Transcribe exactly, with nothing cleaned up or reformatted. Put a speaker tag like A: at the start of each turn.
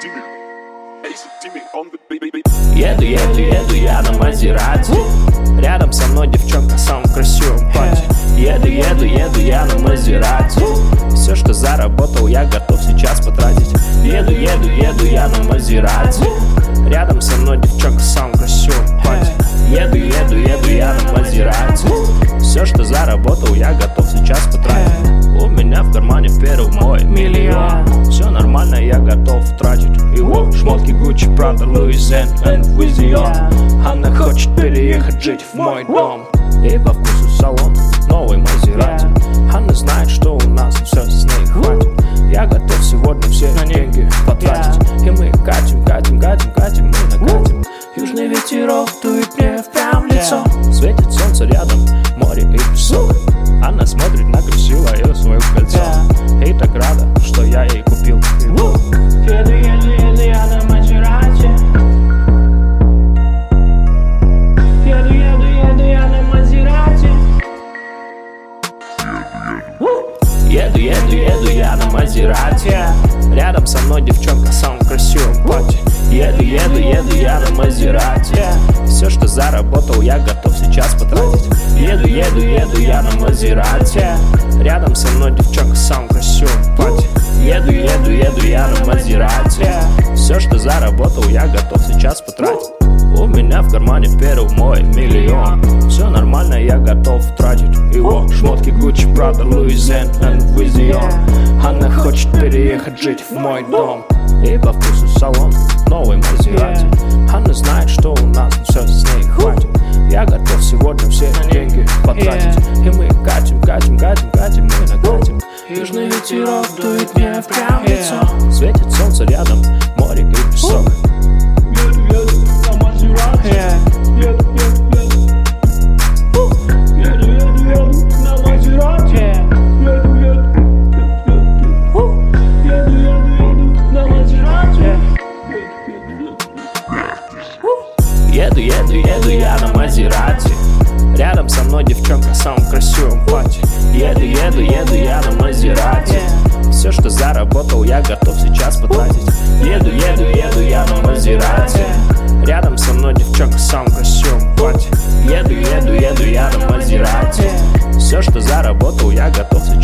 A: Еду, еду, еду я на Мазерати. Рядом со мной девчонка в самом красивом платье. Еду, еду, еду я на Мазерати. Все, что заработал, я готов сейчас потратить. Еду, еду, еду я на Мазерати. Рядом со мной девчонка в самом красивом платье. Еду, еду, еду я на Мазерати. Все, что заработал, я готов сейчас потратить. У меня в кармане первый мой миллион. Все нормально, я готов тратить его. Шмотки Gucci, Prada, Louis and Vision. Она хочет переехать жить в мой дом. И по вкусу салон новый Мазерати. Она знает, что у нас все с ней хватит. Я готов сегодня все деньги потратить. И мы катим, катим, катим, катим, мы накатим. Южный ветерок дует мне прям в лицо. Светит солнце рядом, море и песок. Она смотрит на красивое свое кольцо. И так рада, что я ей купил его.
B: Еду, еду, еду я на Мазерати. Еду, еду, еду я на Мазерати.
A: Еду, еду, еду я на Мазерати. Рядом со мной девчонка в самом красивом платье. Еду, еду, еду я на Мазерати. Все, что заработал, я готов сейчас потратить. Еду, еду, еду я на Мазерати. Рядом со мной девчонка в самом красивом платье. Еду, еду, еду я на Мазерати. Все, что заработал, я готов сейчас потратить. У меня в кармане первый мой миллион. Все нормально, я готов тратить его. Шмотки Gucci, Prada, Louis and Vision. Она хочет переехать жить в мой дом. И по вкусу салон новый Мазерати. Она знает, что у нас все с ней хватит. Я готов сегодня все деньги потратить. И мы катим, катим, катим, катим, мы накатим.
B: Южный ветерок дует мне прям в лицо.
A: Светит солнце рядом, море и песок.
B: Еду, еду на Мазерати. Еду, еду, еду. Еду, еду, еду на Мазерати. Еду, еду, еду, еду на Мазерати.
A: Еду, еду, еду я на Мазерати. Рядом со мной девчонка в самом красивом платье. Еду, еду, еду я на Мазерати. Все, что заработал, я готов сейчас потратить. Еду, еду, еду я на Мазерати. Рядом со мной девчонка в самом красивом платье. Еду, еду, еду я на Мазерати. Все, что заработал, я готов сейчас